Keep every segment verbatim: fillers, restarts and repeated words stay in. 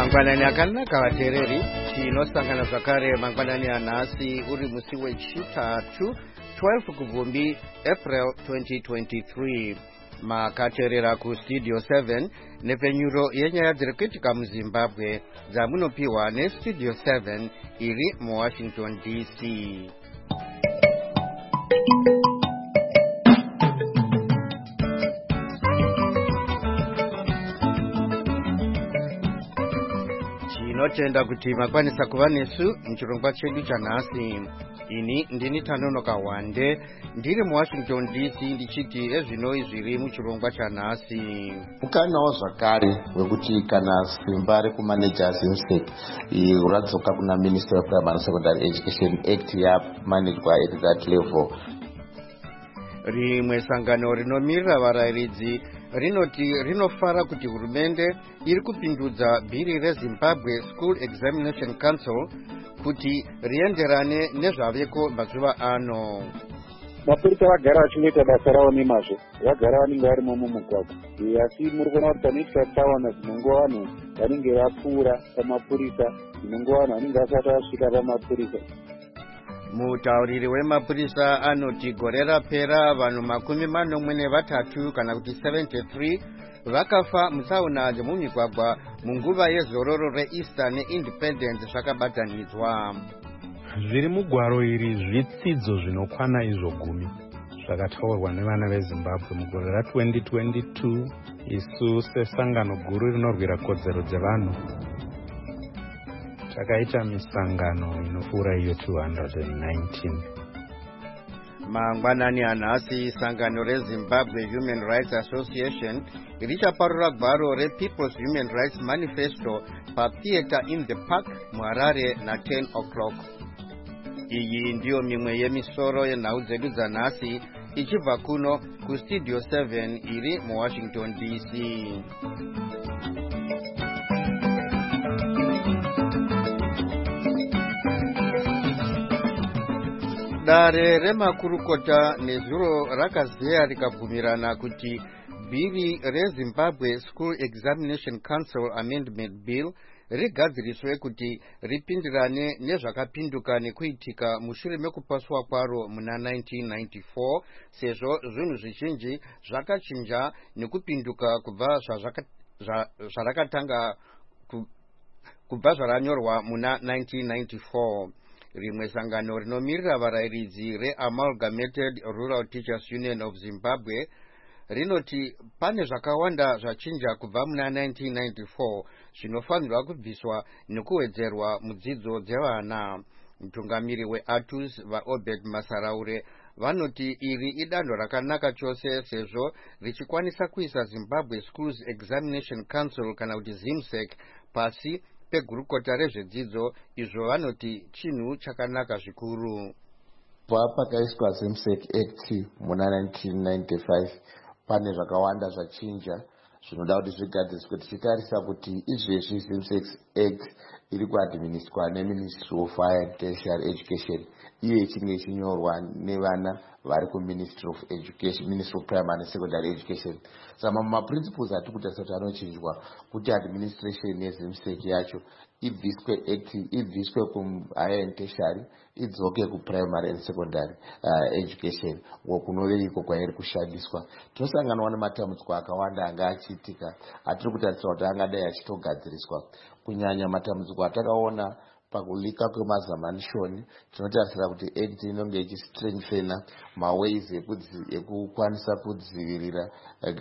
mangwanani akanaka vateereri, tinosangana zvakare mangwanani anhasi uri musi wechitatu twelve kubvumbi April twenty twenty-three. Makateerera kustudio seven nepfenyuro yenyaya dziri kuitika muZimbabwe dzamunopiwa nestudio seven iri muWashington D C. Tinotenda kuti makwanisa kuva nesu muchirongwa chedu chanhasi. Ini ndini Tanonoka Wande ndiri muWashington D C ndichiti ezvinoi zviri muchirongwa chanhasi. Mukanawo zvakare wekuti kana simba rekumanagers himself radzoka kuna Ministry of Primary Secondary Education Act yamanagwa at that level. Rimwe sangano rinomirira varayiridzi rinoti rinofara kuti hurumende iri kupindudza bhiri reZimbabwe School Examination Council kuti rienderane nezvaveko mazuva ano. Mapurisa vagara vachingoita basa ravo nemazvo, vagara vanenge varimo mumugwagwa, asi muri kuona kuti panoitika tsaona dzinongowa vanhu vanenge vapfuura pamapurisa, dzinongowa vanhu vanenge vasati vasvika pamapurisa. Mutauriri wemapurisa anoti gore rapera vanhu makumi manomwe nevatatu kana kuti seventy-three vakafa mutsaona dzemumigwagwa munguva yezororo reEaster neIndependence zvakabatanidzwa. Zviri mugwaro iri zvitsidzo zvinokwana izvo gumi zvakataurwa nevana veZimbabwe mugore ratwenty twenty-two. Isu sesangano guru rinorwira kodzero dzevanhu takaita misangano inopfuura iyo two hundred nineteen. Mangwanani anhasi sangano reZimbabwe Human Rights Association richaparura gwaro rePeople's Human Rights Manifesto patheatre in the Park muHarare na ten o'clock. Iyi ndiyo mimwe yemisoro yenhau dzedu dzanhasi ichibva kuno kustudio seven iri muWashington D C. Dare remakurukota nezuro rakazeya rikabvumirana kuti bhiri reZimbabwe School Examination Council Amendment Bill rigadziriswe kuti ripindirane nezvakapinduka nekuitika mushure mekupaswa kwaro muna nineteen ninety-four, sezvo zvinhu zvizhinji zvakachinja nekupinduka kubva zvarakatanga kubva zvaranyorwa muna nineteen ninety-four. Rimwe sangano rinomirira varayiridzi reAmalgamated Rural Teachers Union of Zimbabwe rinoti pane zvakawanda zvachinja kubva muna nineteen ninety-four zvinofanirwa kubviswa nekuwedzerwa mudzidzo dzevana. Mutungamiri weATUS vaObed Masaraure vanoti iri idanho rakanaka chose sezvo richikwanisa kuisa Zimbabwe Schools Examination Council kana kuti ZIMSEC pasi pegurukota rezvedzidzo, izvo vanoti chinhu chakanaka zvikuru. Pakaiswa ZIMSEC Act muna nineteen ninety-five pane zvakawanda zvachinja zvinoda kuti zvigadziriswe tichitarisa kuti izvezvi ZIMSEC Act iri kuadministrwa neMinistry of Higher and Tertiary Education, iyo ichinge ichinyorwa nevana vari kuMinistry of Education, Ministry of Primary and Secondary Education. Sama maprinciples ati kutarisa kuti anochinjwa kuti administration yeZIMSEC yacho ibviswe act ibviswe kuHigher and Tertiary idzoke kuPrimary and Secondary uh, Education wokunove iko kwairi kushandiswa. Tinosanganwa nematambudziko akawanda anga achiitika atiri kutarisa kuti angadai achitogadziriswa, kunyanya matambudziko atakaona pakulika kwemazamanishoni. Tinotarisira kuti act inonge ichistrengthena maways ekukwanisa kudzivirira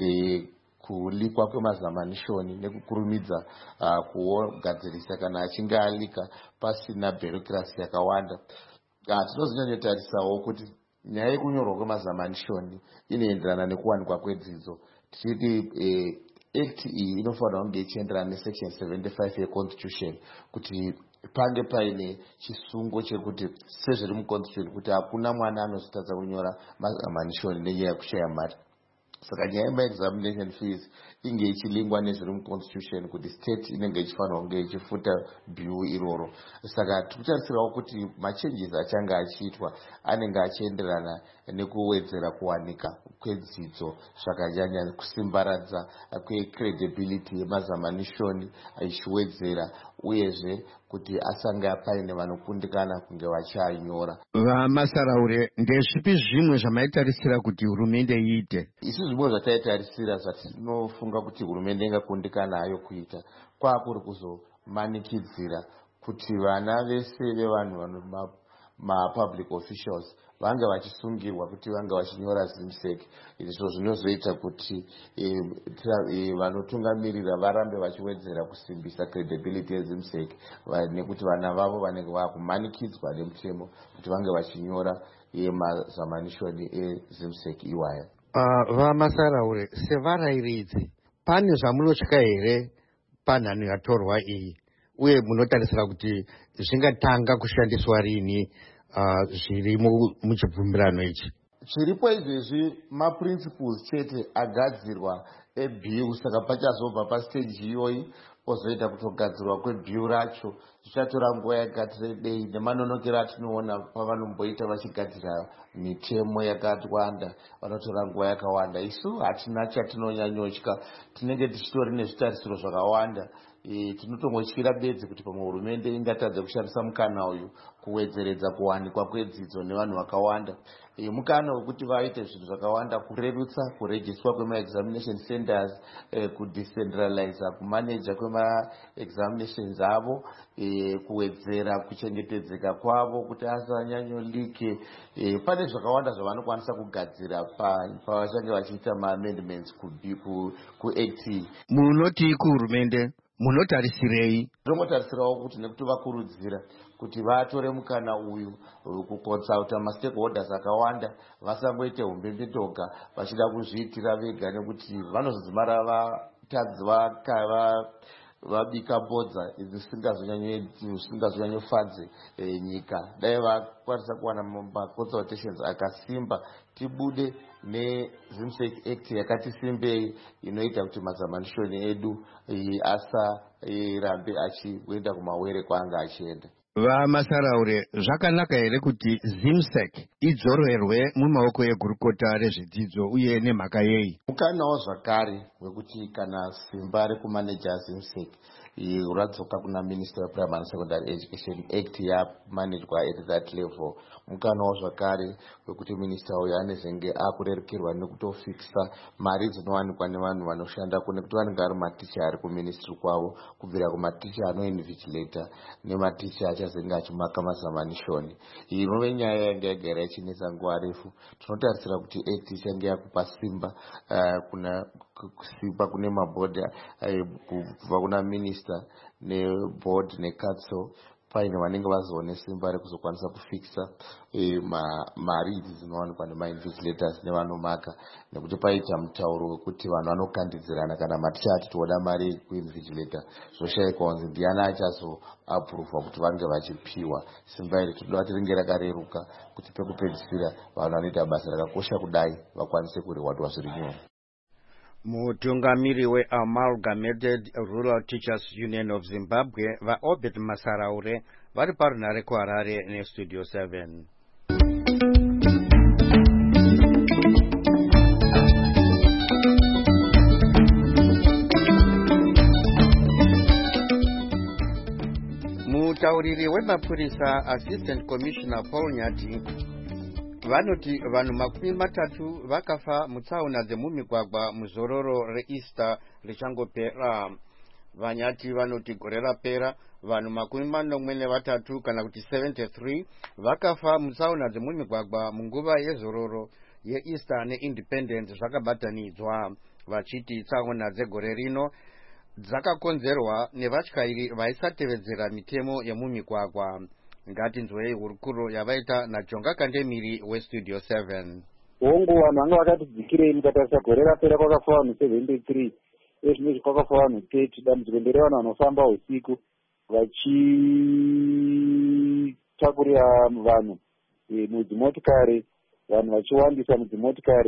kulikwa kwemazamanishoni nekukurumidza uh, kugadzirisa kana achinge alika pasina bureaucracy yakawanda. Uh, tinozonyanyotarisawo kuti nyaya yekunyorwa kwemazamanishoni inoenderana nekuwanikwa kwedzidzo. Tichiti eh, act iyi inofanira kunge ichienderana nesection seventy-five yeconstitution kuti pange paine chisungo chekuti sezviri muconstitution kuti hakuna mwana anozotadza kunyora mazamanishoni nenyaya yekushaya mari. saka nyaya yemaexamination fees inge ichilingwa nezviri muconstitution kuti state inenge ichifanira kunge ichifuta bill iroro. Saka tikutarisirawo kuti machanges achange achiitwa anenge achienderana nekuwedzera kuwanika kwedzidzo zvakanyanya kusimbaradza kwecredibility yemazamanishoni ichiwedzera uyezve kuti asange paine vanokundikana kunge vachianyora. Vamasaraure, ndezvipi zvimwe zvamaitarisira kuti hurumende iite? Isi zvimwe zvataitarisira zvatinofunga kuti hurumende ingakundikana nayo kuita kwakuri kuzomanikidzira kuti vana vese vevanhu vano mapublic officials vange vachisungirwa kuti vange vachinyora zimsec. Izvo zvinozoita kuti vanotungamirira varambe vachiwedzera kusimbisa credibility yezimsec nekuti vana vavo vanenge vakumanikidzwa nemutemo kuti vange vachinyora mazamanishoni ezimsec iwaya. Uh, Vamasaraure, sevarayiridzi pane zvamunotya here panhano yatorwa iyi, uye munotarisira kuti zvingatanga kushandiswa rini uh, zviri muchibvumirano ichi? Zviripo izvezvi maprinciples chete agadzirwa ebill, saka pachazobva pastage iyoyi ozoita kutogadzirwa kwebill racho zvichatora nguva yakati rebei nemanonokero atinoona pavanomboita vachigadzira mitemo yakati wanda vanotora nguva yakawanda. Isu hatina chatinonyanyotya, tinenge tichitori nezvitarisiro zvakawanda. E, tinotongotyira bedzi kuti pamwe hurumende ingatadza kushandisa mukana uyu kuwedzeredza kuwanikwa kwedzidzo nevanhu vakawanda. E, mukana wekuti vaite zvinhu zvakawanda, kurerutsa kuregiswa kwemaexamination centers, e, kudecentraliza kumaneja kwemaexaminations avo, e, kuwedzera kuchengetedzeka kwavo kuti asanyanyolike. E, pane zvakawanda zvavanokwanisa kugadzira pavachange vachiita maamendments kuact. Munoti kuhurumende munotarisirei? Tinotarisirawo kuti nekuti vakurudzira kuti vatore mukana uyu kuconsulta mastakeholders akawanda, vasangoite umbembedoga vachida kuzviitira vega nekuti vanozozimara vatadzi vabika bodza zvisingazonyanyofadze e, nyika. Dai vakwanisa kuwana maconsultations akasimba, tibude nezimsec act yakati simbei inoita kuti mazamanishoni edu e, asa e, rambe achienda kumawere kwaanga achienda. Vamasaraure, zvakanaka here kuti zimsec idzorerwe mumaoko egurukota rezvidzidzo uye nemhaka yei? Mukanawo zvakare wekuti kana simba rekumaneja zimsec radzoka kuna Minister of Primary and Secondary Education act yamanejwa at that level, mukanawo zvakare wekuti minister uyo anezenge akurerukirwa nekutofikisa mari dzinowanikwa nevanhu vanoshanda nekuti vanenge ari maticha ari kuministry kwavo, kubvira kumaticha anoinvigilator nematicha achazenge achimaka mazamanishoni. Iyi inove nyaya yanga yagara ichinetsa nguva refu. Tinotarisira kuti act ichange yakupa simba uh, kuna kusipa kune mabhodhi kubva kuna minister neboard necouncil, paine vanenge vazoone simba rekuzokwanisa kufikisa e, mari idzi dzinowanikwa nemainvigilators nevanomaka, nekuti paita mutauro wekuti vanhu vanokandidzirana kana maticha ati toda mari kuinvigilator zvoshayikwa kunzi ndiani achazoapuruvha kuti vange vachipiwa. Simba iri toda kuti ringe rakareruka kuti pekupedzisira vanhu vanoita basa rakakosha kudai vakwanise kurewardwa zviri nyore. Mutungamiri we-Amalgamated Rural Teachers Union of Zimbabwe vaObed Masaraure vari parunhare kuHarare nestudio seven. Mutauriri wemapurisa Assistant Commissioner Paul Nyati vanoti vanhu makumi matatu vakafa mutsaona dzemumigwagwa muzororo reEaster richangopera. Vanyati vanoti gore rapera vanhu makumi manomwe nevatatu kana kuti seventy-three vakafa mutsaona dzemumigwagwa munguva yezororo yeEaster neIndependence zvakabatanidzwa, vachiti tsaona dzegore rino dzakakonzerwa nevatyairi vaisatevedzera mitemo yemumigwagwa. Ngatinzwei hurukuro yavaita naJonga Kandemiri westudio seven. Hongu vanhu vanga vakatidzikirei mukatarisa gore rapera kwakafa vanhu seventy-three, ezvinezvi kwakafa vanhu thirty. Dambudziko nderevanhu vanofamba usiku vachitakurira vanhu mudzimotikari, vanhu vachiwandisa mudzimotikari,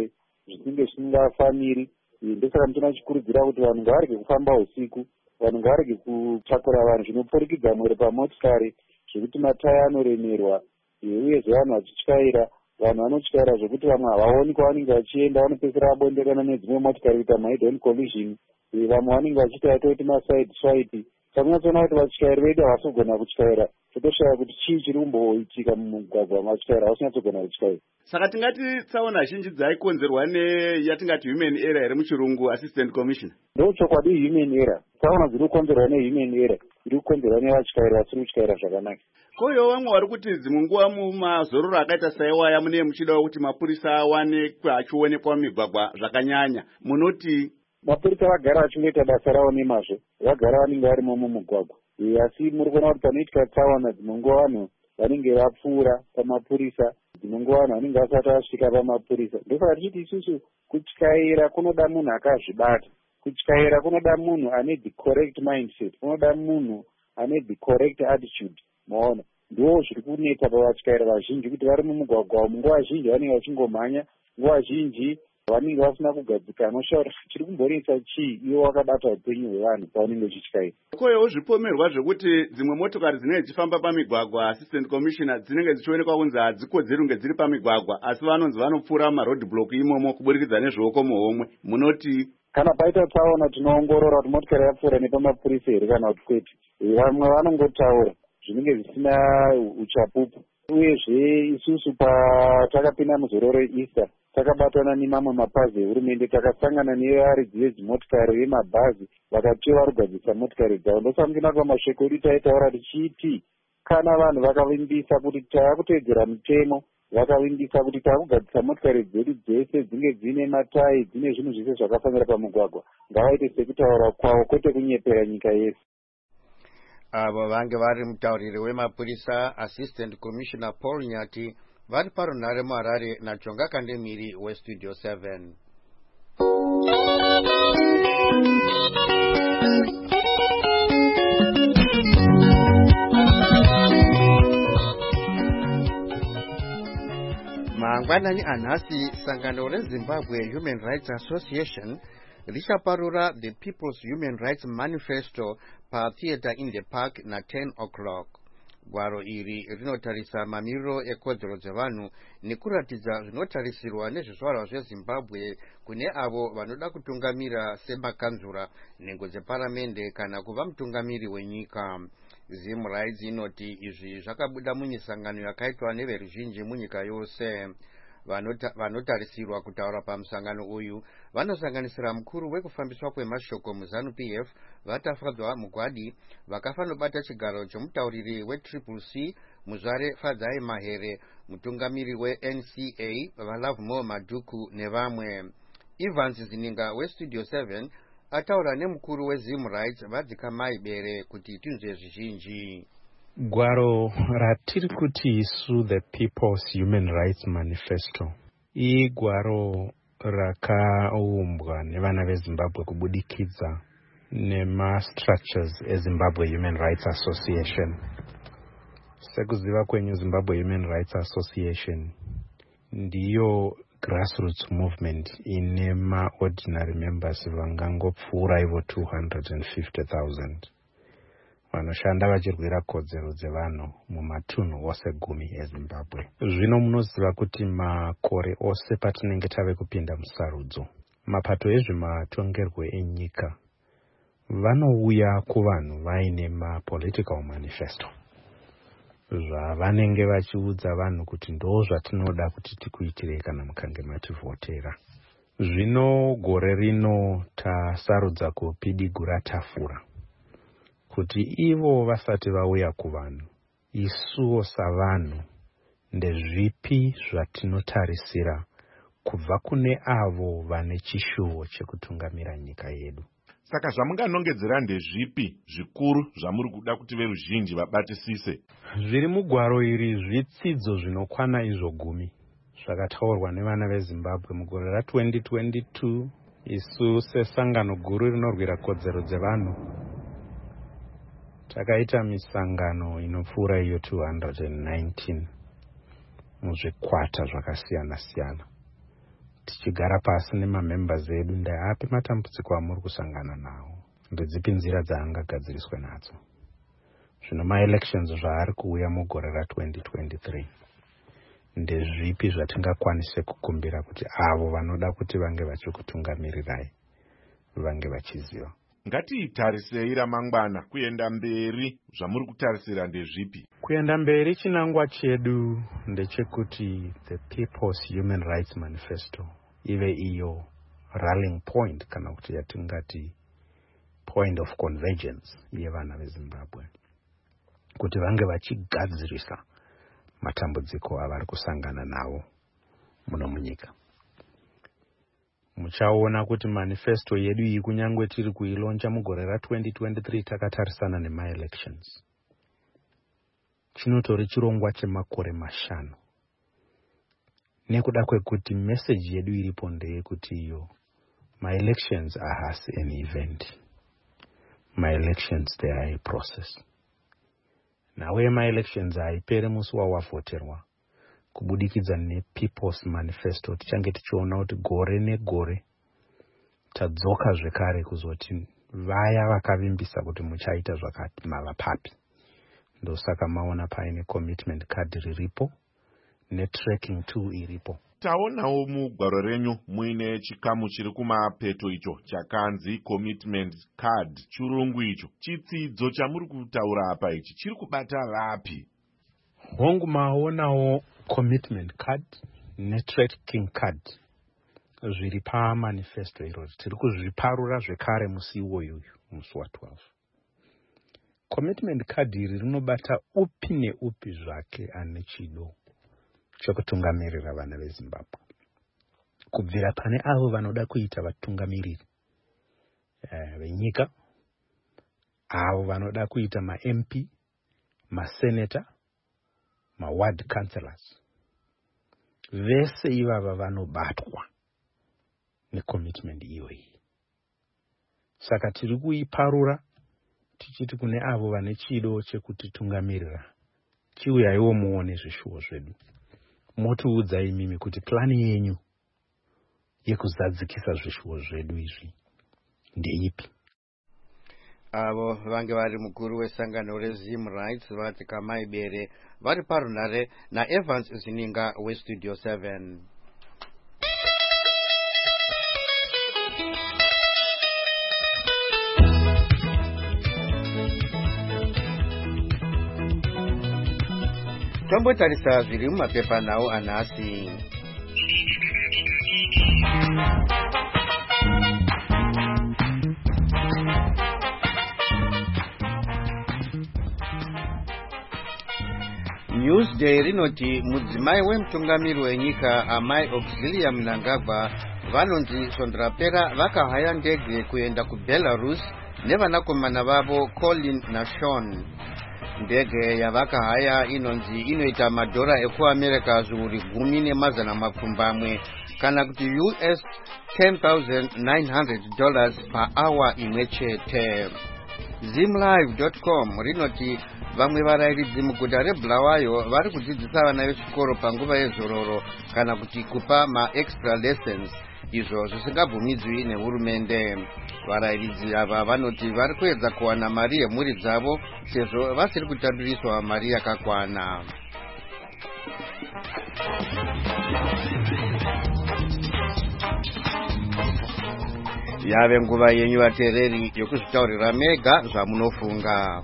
zvinenge zvisingafaniri. Ndosaka ndinochikurudzira kuti vanhu ngavarege kufamba usiku, vanhu ngavarege kutakura vanhu zvinopfurikidza mwere pamotikari zvekuti mataya anoremerwa, uyezve vanhu vachityaira. Vanhu vanotyaira zvekuti vamwe havaoni kwavanenge vachienda, vanopedzisira vabondekana nedzimwe motikari kuita ma-head on collision. Vamwe vanenge vachiita yatoti ma-side swipe. Takunyatsona kuti vatyairi vedu havasi kugona kutyaira, totoshaya kuti chii chiri kumboitika mumugwagwa, vatyairi havasi kunyatsogona kutyaira. Saka tingati tsaona zhinji dzaikonzerwa neyatingati human error here muchirungu, Assistant Commissioner. Ndochokwadi human error. Tsaona dziri kukonzerwa nehuman error, iri kukonzerwa nevatyairi vasiri kutyaira zvakanaka. Koyo vamwe vari kuti dzimwe nguva mumazororo akaita saiwaya mune muchidawo kuti mapurisa awanikwe achionekwa mumigwagwa zvakanyanya, munoti? Mapurisa vagara vachingoita basa ravo nemazvo, vagara vanenge varimo mumugwagwa. Asi muri kuona kuti panoitika tsaona dzimwe nguva vanhu vanenge vapfuura pamapurisa, dzimwe nguva vanhu vanenge vasati vasvika pamapurisa. Ndosaka tichiti isusu kutyaira kunoda munhu akazvibata, kutyaira kunoda munhu ane the correct mindset, kunoda munhu ane the correct attitude. Maona ndo zviri kuneta pavatyairi vazhinji kuti vari mumugwagwa umu, nguva zhinji vanenge vachingomhanya, nguva zhinji vanenge vasina kugadzikana. Unoshaura chiri kumbonetsa chii iwe wakabata upenyu hwevanhu paunenge uchityaira. Koyewo zvipomerwa zvekuti dzimwe motokari dzinenge dzichifamba pamigwagwa, Assistant Commissioner, dzinenge dzichionekwa kunzi hadzikodzeri kunge dziri pamigwagwa, asi vanonzi vanopfuura maroad block imomo kuburikidza nezvioko muhomwe, munoti? Kana paita tsaona tinoongorora kuti motikari yapfuura nepamapurisa here kana kuti kwete. Vamwe vanongotaura zvinenge zvisina uchapupu. Uyezve isusu patakapinda muzororo Easter takabatana nemamwe mapazi ehurumende, takasangana nevaridzi vedzimotikari vemabhazi vakateva kugadzisa motikari dzavo. Ndosangina pamashoko edu taitaura tichiti kana vanhu vakavimbisa kuti taakuteedzera mutemo, vakavimbisa kuti taakugadzisa motikari dzedu dzese dzinge dzine matayi, dzine zvinhu zvese zvakafanira pamugwagwa, ngavaite sekutaura kwavo kwete kunyepera nyika yese. Avo vange vari mutauriri wemapurisa Assistant Commissioner Paul Nyati vari parunhare muHarare naChonga Kandemiri weStudio seven. Mangwanani anhasi sangano reZimbabwe Human Rights Association richaparura the People's Human Rights Manifesto patheatre in the Park na ten o'clock. Gwaro iri rinotarisa mamiriro ekodzero dzevanhu nekuratidza zvinotarisirwa nezvizvarwa zveZimbabwe kune avo vanoda kutungamira semakanzura, nhengo dzeparamende kana kuva mutungamiri wenyika. Zim Rights inoti izvi zvakabuda mumisangano yakaitwa neveruzhinji munyika yose. Vanotarisirwa kutaura pamusangano uyu vanosanganisira mukuru wekufambiswa kwemashoko muZanu P F Vatafadzwa Mugwadi, vakafanobata chigaro chomutauriri weTriple C Muzvare Fadzai Mahere, mutungamiri weN C A Valavmo Madhuku nevamwe. Evans Zininga weStudio seven ataura nemukuru weZim Rights Vadzikamai Bere kuti tinzwe zvizhinji. Gwaro ratiri kuti isu the People's Human Rights Manifesto igwaro rakaumbwa nevana veZimbabwe kubudikidza nemastructures eZimbabwe Human Rights Association. Sekuziva kwenyu, Zimbabwe Human Rights Association ndiyo grassroots movement ine ma-ordinary members vangangopfuura ivo two hundred fifty thousand vanoshanda vachirwira kodzero dzevanhu mumatunhu ose gumi eZimbabwe. Zvino munoziva kuti makore ose patinenge tave kupinda musarudzo, mapato ezvematongerwo enyika vanouya kuvanhu vaine mapolitical manifesto zvavanenge vachiudza vanhu kuti ndo zvatinoda kuti tikuitire kana mukange mativhotera. Zvino gore rino tasarudza kupidigura tafura kuti ivo vasati vauya kuvanhu, isuwo savanhu ndezvipi zvatinotarisira kubva kune avo vane chishuwo chekutungamira nyika yedu. Saka zvamunganongedzera ndezvipi zvikuru zvamuri kuda kuti veruzhinji vabatisise? Zviri mugwaro iri zvitsidzo zvinokwana izvo gumi zvakataurwa nevana veZimbabwe mugore ratwenty twenty-two. Isu sesangano guru rinorwira kodzero dzevanhu takaita misangano inopfuura iyo two hundred nineteen muzvikwata zvakasiyana siyana tichigara pasi nemamembers edu ndeapi matambudziko amuri kusangana nawo, ndedzipi nzira dzaangagadziriswe nadzo. Zvino maelections zvaari kuuya mugore ra-twenty twenty-three ndezvipi zvatingakwanise kukumbira kuti avo vanoda kuti vange vachikutungamirirai vange vachiziva? Ngatitarisei ramangwana kuenda mberi. Zvamuri kutarisira ndezvipi? Kuenda mberi chinangwa chedu ndechekuti the People's Human Rights Manifesto ive iyo rallying point kana kuti yatingati point of convergence yevana veZimbabwe, kuti vange vachigadzirisa matambudziko avari kusangana nawo muno munyika. Muchaona kuti manifesto yedu iyi kunyangwe tiri kuilonja mugore ra-twenty twenty-three takatarisana nema-elections. Chinotori chirongwa chemakore mashanu. Nekuda kwekuti message yedu iripo ndeyekuti iyo my-elections are as an event. My-elections they are a process. Nawe my-elections haipere musi wawavhoterwa. Kubudikidza nePeople's Manifesto tichange tichiona kuti gore negore tadzoka zvekare kuzoti vaya vakavimbisa kuti muchaita zvakati mava papi. Ndosaka maona paine commitment card riripo netracking tool iripo. Taonawo mugwaro renyu muine chikamu chiri kumapeto icho chakanzi commitment card. Chirungu icho chitsidzo chamuri kutaura apa ichi chiri kubata vapi? Hongu maonawo commitment card netracking card zviri pamanifesto irori. Tiri kuzviparura zvekare musi iwoyoyo musi wa-twelve. Commitment card iri rinobata upi neupi zvake ane chido chokutungamirira vana veZimbabwe, kubvira pane avo vanoda kuita vatungamiriri uh, venyika, avo vanoda kuita ma-M P, ma-senator, ma-ward councillors. Vese ivava vanobatwa necommitment iyoyi. Saka tiri kuiparura tichiti kune avo vane chido chekutitungamirira, chiuyaiwo muone zvishuwo zvedu. Motiudzai mimi kuti plani yenyu yekuzadzikisa zvishuwo zvedu izvi ndeipi? Avo vange vari mukuru wesangano reZim Rights vati Kamai Bere vari parunare naEvans Zininga weStudio seven. Tombotarisa zviri mumapepa nawo anhasi. Newsday rinoti mudzimai wemutungamiri wenyika Amai Auxilium Mnangagwa vanonzi Sondrapera vakahaya ndege kuenda kuBelarus nevanakomana vavo Colin naSean. Ndege yavakahaya inonzi inoita madhora ekuAmerica zviuru gumi nemazana mapfumbamwe kana kuti U S ten thousand nine hundred dollars per hour imwe chete. Zimlive dot com rinoti vamwe varairidzi muguta reBulawayo vari kudzidzisa vana vechikoro panguva yezororo kana kuti kupa ma-extra lessons, izvo zvisingabvumidzwi nehurumende. Varairidzi ava vanoti vari kuedza kuwana mari yemhuri dzavo sezvo vasiri kutaduriswa mari yakakwana. Yave nguva yenyu vateereri yokuzvitaurira mega zvamunofunga.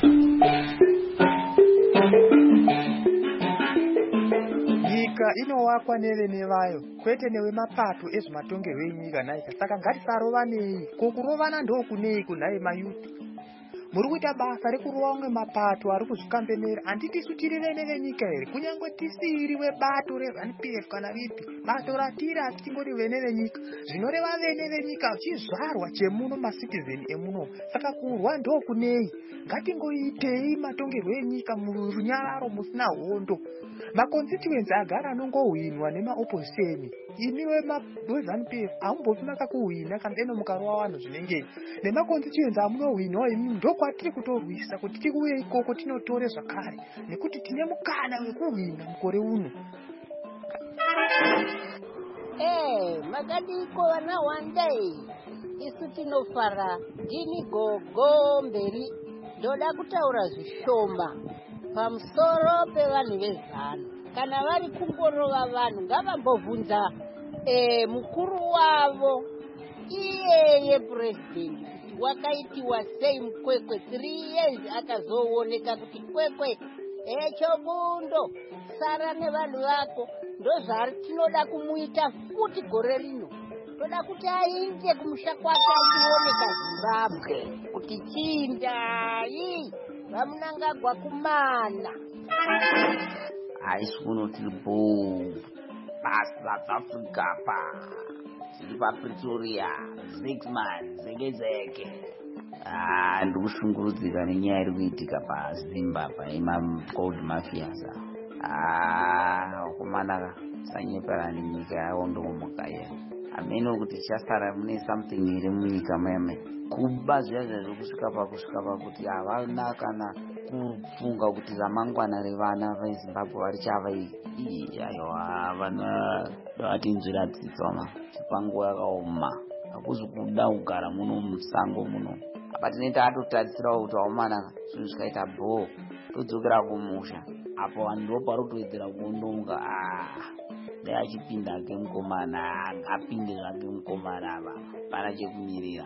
Nyika inowakwa nevene vayo kwete nevemapato ezvematongerwo enyika naika. Saka ngatisarovanei. Kukurovana ndokunei kunhai mayuti. Muri kuita basa rekurova ngemapato ari kuzvikambemera. Handitisu tiri vene venyika here, kunyangwe tisiri webato reZANU P F kana ripi. Bato ratiri asi tingori vene venyika. Zvinoreva vene venyika chizvarwa chemuno macitizen emuno. Saka kurwa ndokunei. Ngatingoitei matongerwo enyika murunyararo musina hondo. Maconstituency agara anongohwinwa nemaopposition. Imi weZANU P F hamumbofi makakuhwina kana deno mukarova vanhu zvinenge. Nemaconstituency amunohwinwa imi ndokwatiri kutorwisa kuti tiuye ikoko tinotore zvakare nekuti tine mukana wekuhwina mukore uno. Eh, makadiko vana wandei. Isu tinofara ndini gogo mberi ndoda kutaura zvishoma pamusoro pevanhu vezano. Kana vari kungorova vanhu ngavambobvunza eh, mukuru wavo iyeye president kuti wakaitiwa sei mukwekwe three years akazooneka kuti kwekwe echobundo sara nevanhu vako ndozvari tinoda kumuita futi gore rino. Toda kuti ainde kumusha kwake achioneka Zimbabwe kuti chindai vamunangagwa kumana. Haisi kuno tiri bo pasi South Africa pa tiri paPretoria six months zeke zeke. Ah, ndikushungurudzika nenyaya iri kuitika paZimbabwe ima-gold mafias. Ah, kumana sanyepera nenyika yawo ndomuka yena. Ameno kuti chasara mune something iri munyika meme. Kuba zvezvo zvokusvika pakusvika pakuti havana kana kufunga kuti ramangwana revana veZimbabwe varichava iyi. Aiwa, vana vatinzvira tsitsoma chipanguva yakaoma. Hakuzi kuda kugara muno musango muno. Apa tinenge tatotarisira kuti waomana zvinhu zvikaita bho todzokera kumusha. Apo vanhu ndo parikutoedzera kuondonga. Ah, dai achipinda ake mukomana apinde zvake mukomana ava pana chekumirira.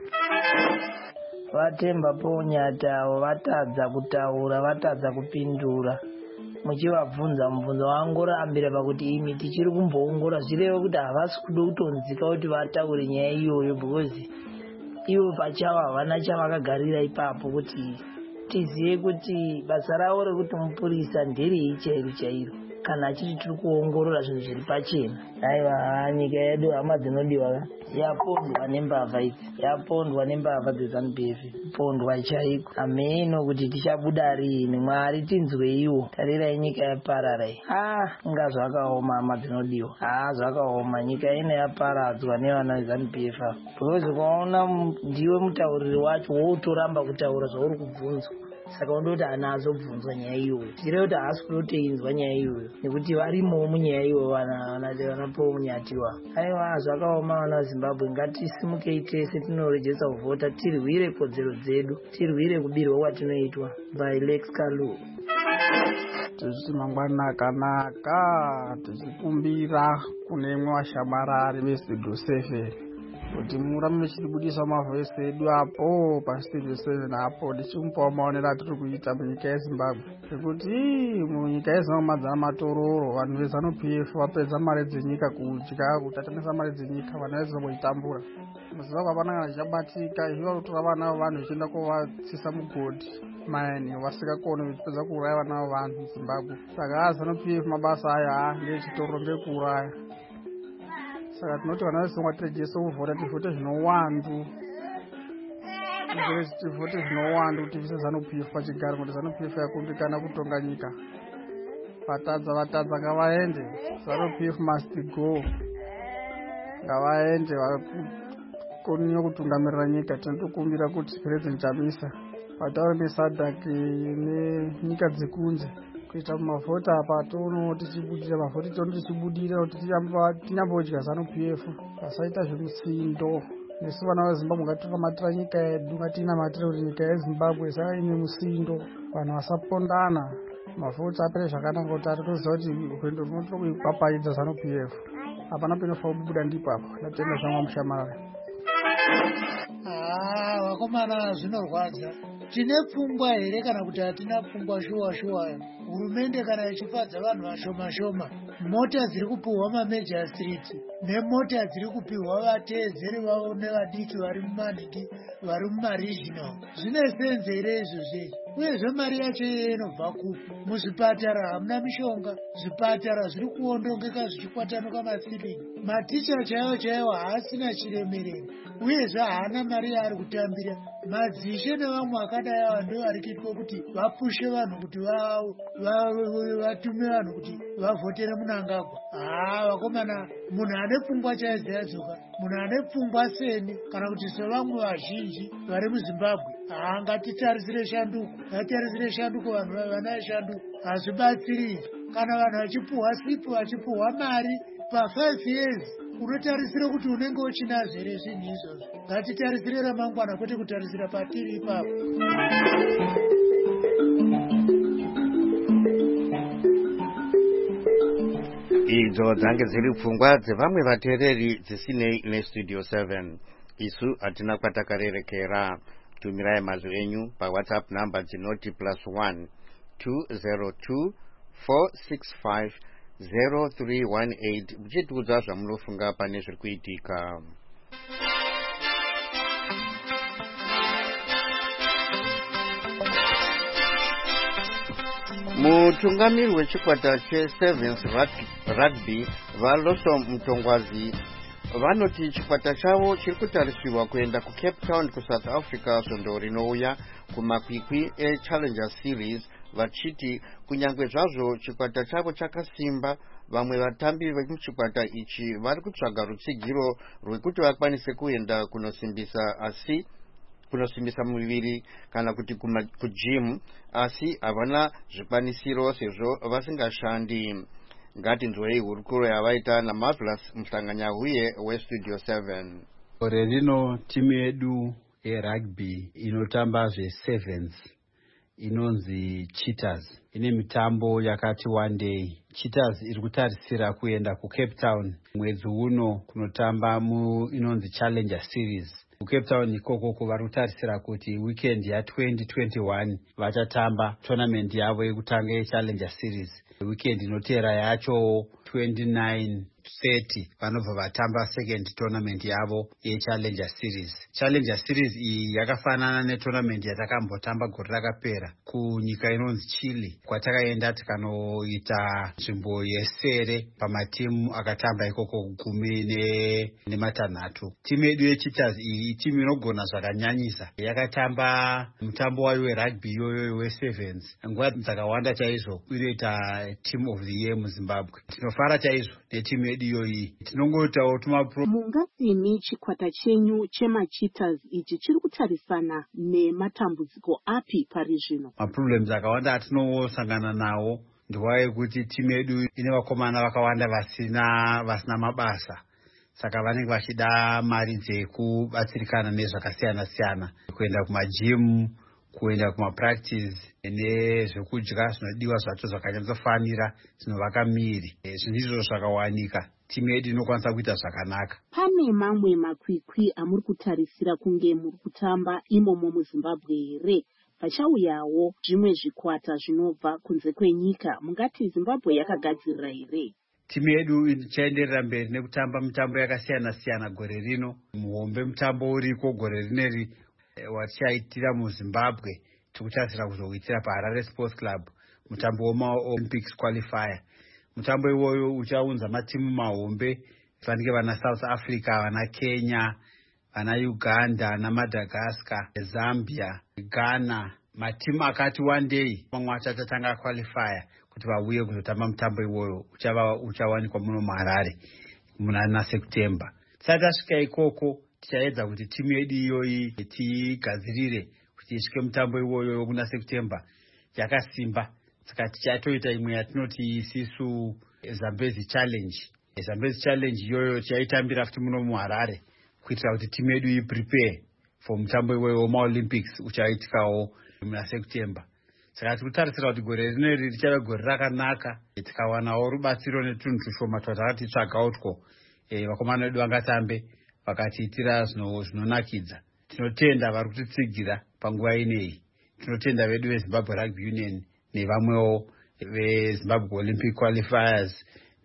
Vatemba ponyatawo vatadza kutaura vatadza kupindura. Muchivabvunza mubvunzo wangorambira pakuti imi tichiri kumboongora zvirevo kuti havasi kuda kutonzika kuti vataure nyaya iyoyo because ivo pachavo havana chavakagarira ipapo kuti tizive kuti basa ravo rekuti mupurisa nderei chairo chairo kana achiti tiri kuongorora zvinhu zviri pachena. Aiwa, nyika yedu hama dzinodiwa yapondwa nembavha idzi, yapondwa nembavha dzeZANU-P F, pondwa chaiko. Ameno kuti tichabuda rini, Mwari tinzweiwo. Tarirai nyika yaparara iyi. Ah, inga zvakaoma hama dzinodiwa. Ah, zvakaoma, nyika ino yaparadzwa nevana veZANU-P F. Because kwaona ndiwe mutauriri wacho wotoramba kutaura zvauri kubvunzwa. Saka undoti ana azobvunzwa nyaya iyoyo. Tiri kuti haasi kutoinzwa nyaya iyoyo nekuti varimo munyaya iyoyo vanapo munyatiwa. Aiwa, zvakaoma vana veZimbabwe, ngatisimukei tese tinorejesa kuvhota tirwire kodzero dzedu, tirwire kubirwa kwatinoitwa by Lex Kalu. Tichiti mangwana akanaka, tichikumbira kune imwe vashamarari vestudio seven kuti murambe muchitibudisa mavhoisi edu apo pastudio seven apo tichimupawo maonero atiri kuita munyika yeZimbabwe. Ngekuti munyika yeZimbabwe madzana matororo, vanhu veZANU-P F vapedza mari dzenyika kudya, kutatamisa mari dzenyika, vana veZimbabwe muZimbabwe hapana kana chichabatika. Ivo kutora vana vevanhu vachienda kovatsisa mugodhi maini vasikakoni vachipedza kuuraya vana vevanhu muZimbabwe. Saka ZANU-P F mabasa aya ha ngeechitoro ndekuuraya. Saka tinoti vana veZimbabwe tirejese kuvhota, tivhote zvinowandu, tivhote zvinowandu kuti tivise ZANU-P F pachigaro, kuti ZANU-P F yakundikana kutonga nyika. Vatadza vatadza ngavaende, ZANU-P F must go, ngavaende vakoniyo kutungamirira nyika. Tinotokumbira kuti President Chamisa vataure neSADC nenyika dzekunze kuita mavhota apa tono tichibudira mavhoti tono tichibudira kuti tinyambodya ZANU-P F vasaita zvemusindo. Nesu vana veZimbabwe ngatinamatira nyika yedu, ngatinamatira kuti nyika yeZimbabwe saka ine musindo, vanhu vasapondana, mavhoti apere zvakanaka kuti atitoziva kuti rwendo runotiri kuipapayidza ZANU-P F hapana penofa kubuda ndipo apo. Ndatenda zvangu mushamarari. Ah, vakomana zvinorwadza. Tine pfungwa here kana kuti hatina pfungwa shuwa shuwa? Hurumende kana ichifadza vanhu vashoma shoma, mota dziri kupiwa mamajor street nemota dziri kupiwa vateedzeri vavo nevadiki vari mumanhingi vari mumaregional, zvine senze here izvozvo? Uyezve mari yacho iye inobva kupi? Muzvipatara hamuna mishonga, zvipatara zviri kuondongeka zvichikwatanuka masilingi, maticha chaiwo chaiwo haasina chiremerero, uyezve haana mari yaari kutambira. Madzishe nevamwe akadai ava ndo vari kuitwa kuti vapushe vanhu kuti vatume vanhu kuti vavhotere Mnangagwa. Ah, vakomana, munhu ane pfungwa chaidzo yadzoka, munhu ane pfungwa seni kana kuti sevamwe vazhinji vari muZimbabwe. Ah, ngatitarisire shanduko, ngatitarisire shanduko, vanhu vana veshanduko hazvibatsiri. Kana vanhu vachipuhwa sipu, vachipuhwa mari pafive years unotarisira kuti unenge uchinazvo here zvinhu izvozvo. Ngatitarisire ramangwana kwete kutarisira patiri ipapo. Idzo dzange dziri pfungwa dzevamwe vateereri dzisinei nestudio seven. Isu hatina kwatakarerekera. Tumirai mazwi enyu pawhatsapp number dzinoti plus one two zero two four six five zero three one eight muchitiudza zvamunofunga pane zviri kuitika. Mutungamiri wechikwata chesevens rugby vaLosom Mtongwazi vanoti chikwata chavo chiri kutarisirwa kuenda kuCape Town kuSouth Africa svondo rinouya kumakwikwi eChallenger Series, vachiti kunyange zvazvo chikwata chavo chakasimba, vamwe vatambi vemuchikwata ichi vari kutsvaga rutsigiro rwekuti vakwanise kuenda kunosimbisa asi kunosimbisa muviri kana kuti kujimu, asi havana zvikwanisiro sezvo vasingashandi. Ngatinzwei hurukuro yavaita naMarvelous Mhlanganyahuye weStudio seven. Gore rino timu yedu yerugby inotamba zvesevens inonzi Cheetahs ine mitambo yakati one day. Cheetahs iri kutarisira kuenda kuCape Town mwedzi uno kunotamba mu inonzi Challenger Series. kuCape Town ikoko vari kutarisira kuti weekend ya20 twenty-one vachatamba tournament yavo yekutanga yeChallenger Series. Weekend inotera yacho twenty-nine thirty vanobva vatamba second tournament yavo yeChallenger Series. Challenger Series iyi yakafanana netournament yatakambotamba gore rakapera kunyika inonzi Chile, kwatakaenda tikanoita nzvimbo yesere pamatimu akatamba ikoko gumi ne nematanhatu. Timu yedu yeCheetahs iyi timu inogona zvakanyanyisa. Yakatamba mutambo wayo werugby iyoyo wesevens nguva dzakawanda chaizvo inoita team of the year muZimbabwe. Tinofara chaizvo netimu yedu iyoyi. Tinongoitawo tumapro. Mungatini chikwata chenyu chemaCheetahs ichi chiri kutarisana nematambudziko api pari zvino? Maproblems akawanda atinosangana nawo ndwaye kuti timu yedu ine vakomana vakawanda vasina vasina mabasa. Saka vanenge vachida mari dzekubatsirikana nezvakasiyana siyana, kuenda kumajimu, kuenda kumapractice nezvekudya zvinodiwa zvacho zvakanyatsofanira zvinovaka miri. Zvinhu izvozvo zvakawanika, timu yedu inokwanisa kuita zvakanaka. Pane mamwe makwikwi amuri kutarisira kunge muri kutamba imomo muZimbabwe here? Pachauyawo zvimwe zvikwata zvinobva kunze kwenyika, mungati Zimbabwe yakagadzirira here? Timu yedu ichaenderera mberi nekutamba mitambo yakasiyana siyana gore rino. Muhombe mutambo uriko gore rineri watichaitira muZimbabwe tikutarisira kuzoitira paHarare Sports Club, mutambo wemaOlympics qualifier. Mutambo iwoyo uchaunza matimu mahombe vanenge vana South Africa, vana Kenya, vana Uganda, na Madagascar, Zambia, Ghana, matimu akati one day mamwe achatanga qualifier kuti vauye kuzotamba mutambo iwoyo. Uchava uchawanikwa muno muHarare muna September. Saka tasvika ikoko tichaedza kuti timu yedu iyoyi tigadzirire kuti isvike mutambo iwoyo kuna September yakasimba. Saka tichatoita imwe yatinoti isisu Zambezi Challenge. Zambezi Challenge iyoyo tichaitambira futi muno muHarare kuitira kuti timu yedu iprepare for mutambo iwoyo wemaOlympics uchaitikawo muna September. Saka tikutarisira kuti gore rineri richava gore rakanaka, tikawanawo rubatsiro netunhu tushoma twatakatitsvagawo two vakomana vedu vangatambe vakatiitira zvinonakidza. Tinotenda vari kutitsigira panguva ineyi. Tinotenda vedu veZimbabwe Rugby Union nevamwewo veZimbabwe Olympic Qualifiers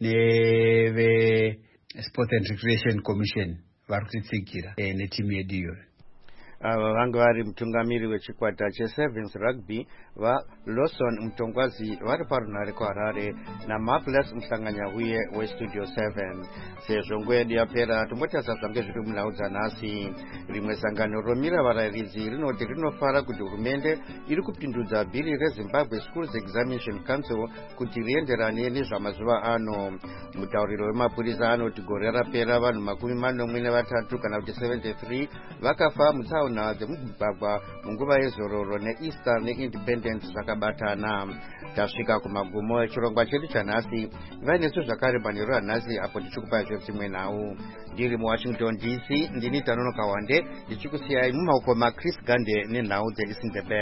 neveSports and Recreation Commission vari kutitsigira netimu yedu iyoyo. Ava vanga vari mutungamiri wechikwata chesevens rugby vaLosom Mtongwazi vari parunhare kuHarare naMarvelous Mhlanganyahuye weStudio seven. Sezvo nguva yedu yapera tombotasa zvange zviri munhau dzanhasi. Rimwe sangano romira varayiridzi rinoti rinofara kuti hurumende iri kupindudza bhiri reZimbabwe Schools Examination Council kuti rienderane nezvamazuva ano. Mutauriro wemapurisa anoti gore rapera vanhu makumi manomwe nevatatu kana kuti seventy-three vakafa mutsaona tsaona dzemugwagwa munguva yezororo neeaster neindependence zvakabatana. Tasvika kumagumo echirongwa chedu chanhasi. Ivai nesu zvakare panhero ranhasi apo tichikupai zvedzimwe nhau. Ndiri muwashington D C ndini Tanonoka Wande ndichikusiyai mumaoko maChris Gande nenhau dzeIsindebele.